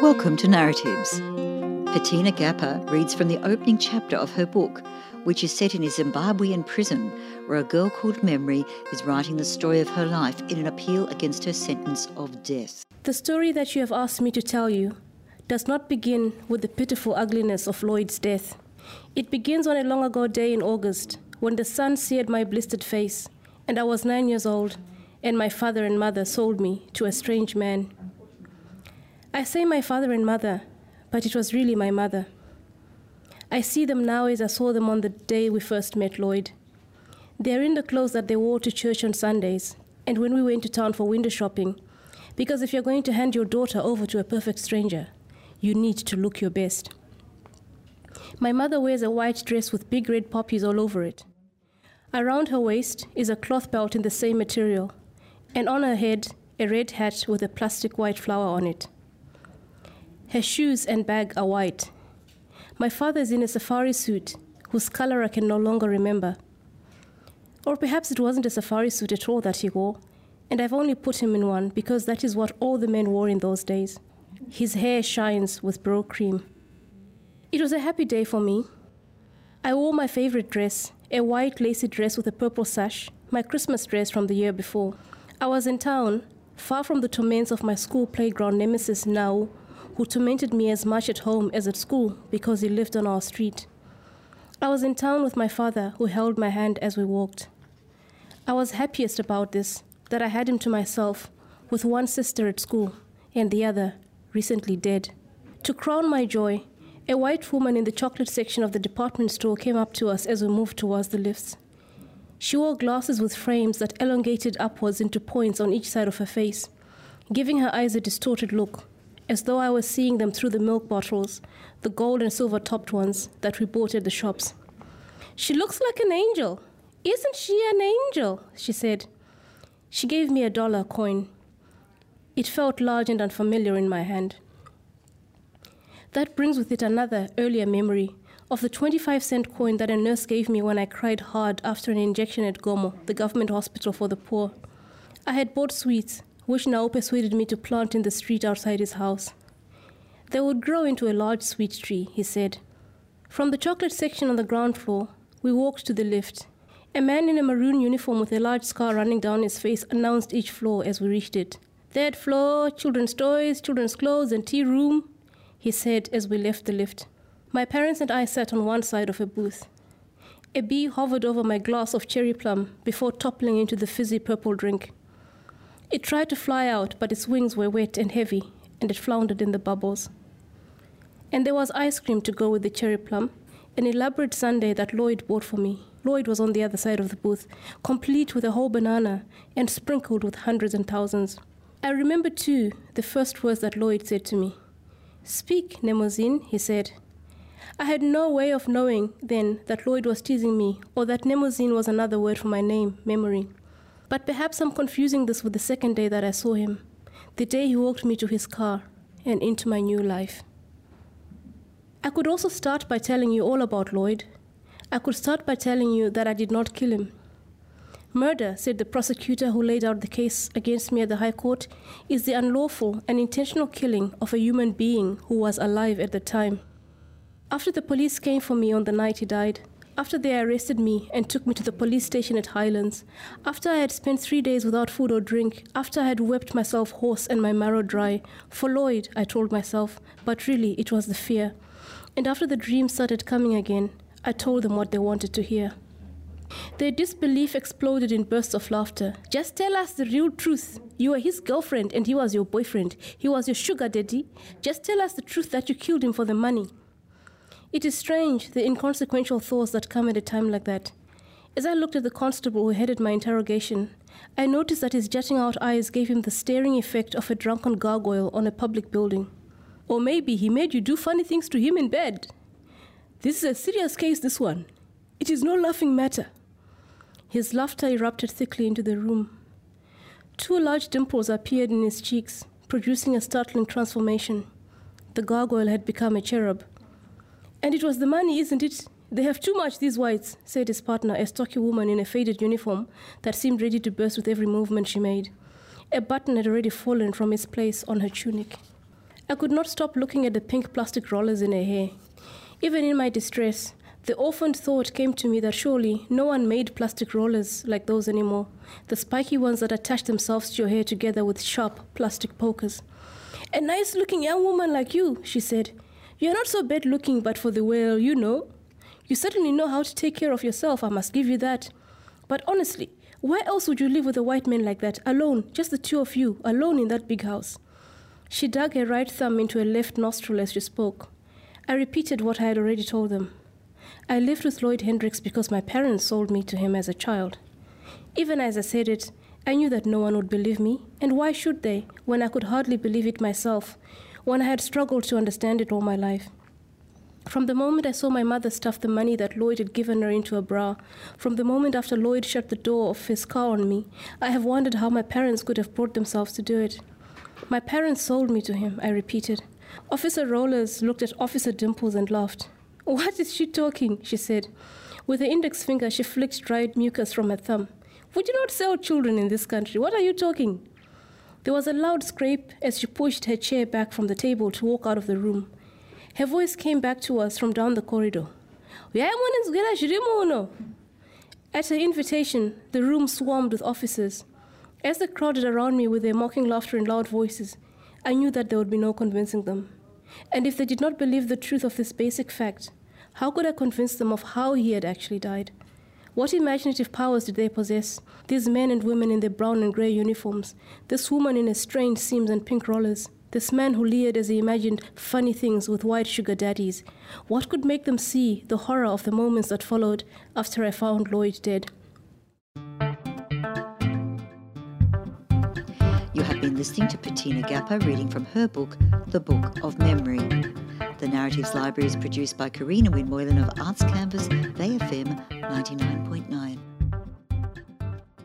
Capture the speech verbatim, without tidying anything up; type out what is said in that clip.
Welcome to Narratives. Patina Gappa reads from the opening chapter of her book, which is set in a Zimbabwean prison where a girl called Memory is writing the story of her life in an appeal against her sentence of death. The story that you have asked me to tell you does not begin with the pitiful ugliness of Lloyd's death. It begins on a long ago day in August when the sun seared my blistered face and I was nine years old and my father and mother sold me to a strange man. I say my father and mother, but it was really my mother. I see them now as I saw them on the day we first met Lloyd. They are in the clothes that they wore to church on Sundays and when we went to town for window shopping, because if you're going to hand your daughter over to a perfect stranger, you need to look your best. My mother wears a white dress with big red poppies all over it. Around her waist is a cloth belt in the same material, and on her head, a red hat with a plastic white flower on it. Her shoes and bag are white. My father is in a safari suit, whose color I can no longer remember. Or perhaps it wasn't a safari suit at all that he wore, and I've only put him in one because that is what all the men wore in those days. His hair shines with bro cream. It was a happy day for me. I wore my favorite dress, a white lacy dress with a purple sash, my Christmas dress from the year before. I was in town, far from the torments of my school playground nemesis Nau, who tormented me as much at home as at school because he lived on our street. I was in town with my father, who held my hand as we walked. I was happiest about this, that I had him to myself, with one sister at school and the other recently dead. To crown my joy, a white woman in the chocolate section of the department store came up to us as we moved towards the lifts. She wore glasses with frames that elongated upwards into points on each side of her face, giving her eyes a distorted look, as though I was seeing them through the milk bottles, the gold and silver-topped ones that we bought at the shops. "She looks like an angel. Isn't she an angel?" she said. She gave me a dollar coin. It felt large and unfamiliar in my hand. That brings with it another, earlier memory of the twenty-five cent coin that a nurse gave me when I cried hard after an injection at Gomo, the government hospital for the poor. I had bought sweets, which Nao persuaded me to plant in the street outside his house. They would grow into a large sweet tree, he said. From the chocolate section on the ground floor, we walked to the lift. A man in a maroon uniform with a large scar running down his face announced each floor as we reached it. "Third floor, children's toys, children's clothes, and tea room," he said as we left the lift. My parents and I sat on one side of a booth. A bee hovered over my glass of cherry plum before toppling into the fizzy purple drink. It tried to fly out, but its wings were wet and heavy, and it floundered in the bubbles. And there was ice cream to go with the cherry plum, an elaborate sundae that Lloyd bought for me. Lloyd was on the other side of the booth, complete with a whole banana and sprinkled with hundreds and thousands. I remember, too, the first words that Lloyd said to me. "Speak, Nemozine," he said. I had no way of knowing then that Lloyd was teasing me or that Nemozine was another word for my name, Memory. But perhaps I'm confusing this with the second day that I saw him, the day he walked me to his car and into my new life. I could also start by telling you all about Lloyd. I could start by telling you that I did not kill him. Murder, said the prosecutor who laid out the case against me at the High Court, is the unlawful and intentional killing of a human being who was alive at the time. After the police came for me on the night he died, after they arrested me and took me to the police station at Highlands, after I had spent three days without food or drink, after I had wept myself hoarse and my marrow dry, for Lloyd, I told myself, but really it was the fear. And after the dreams started coming again, I told them what they wanted to hear. Their disbelief exploded in bursts of laughter. "Just tell us the real truth. You were his girlfriend and he was your boyfriend. He was your sugar daddy. Just tell us the truth that you killed him for the money." It is strange, the inconsequential thoughts that come at a time like that. As I looked at the constable who headed my interrogation, I noticed that his jutting out eyes gave him the staring effect of a drunken gargoyle on a public building. "Or maybe he made you do funny things to him in bed. This is a serious case, this one. It is no laughing matter." His laughter erupted thickly into the room. Two large dimples appeared in his cheeks, producing a startling transformation. The gargoyle had become a cherub. "And it was the money, isn't it? They have too much, these whites," said his partner, a stocky woman in a faded uniform that seemed ready to burst with every movement she made. A button had already fallen from its place on her tunic. I could not stop looking at the pink plastic rollers in her hair. Even in my distress, the orphaned thought came to me that surely no one made plastic rollers like those anymore, the spiky ones that attach themselves to your hair together with sharp plastic pokers. "A nice-looking young woman like you," she said. "You're not so bad-looking, but for the well, you know. You certainly know how to take care of yourself, I must give you that. But honestly, why else would you live with a white man like that, alone, just the two of you, alone in that big house?" She dug her right thumb into her left nostril as she spoke. I repeated what I had already told them. I lived with Lloyd Hendricks because my parents sold me to him as a child. Even as I said it, I knew that no one would believe me, and why should they, when I could hardly believe it myself, when I had struggled to understand it all my life. From the moment I saw my mother stuff the money that Lloyd had given her into her bra, from the moment after Lloyd shut the door of his car on me, I have wondered how my parents could have brought themselves to do it. "My parents sold me to him," I repeated. Officer Rollers looked at Officer Dimples and laughed. "What is she talking?" she said. With her index finger, she flicked dried mucus from her thumb. "We do not sell children in this country. What are you talking?" There was a loud scrape as she pushed her chair back from the table to walk out of the room. Her voice came back to us from down the corridor. At her invitation, the room swarmed with officers. As they crowded around me with their mocking laughter and loud voices, I knew that there would be no convincing them. And if they did not believe the truth of this basic fact, how could I convince them of how he had actually died? What imaginative powers did they possess, these men and women in their brown and grey uniforms, this woman in her strange seams and pink rollers, this man who leered as he imagined funny things with white sugar daddies? What could make them see the horror of the moments that followed after I found Lloyd dead? You have been listening to Bettina Gapper reading from her book, The Book of Memory. The Narratives Library is produced by Karina Winmoylan of Arts Canvas, Bay F M ninety-nine point nine.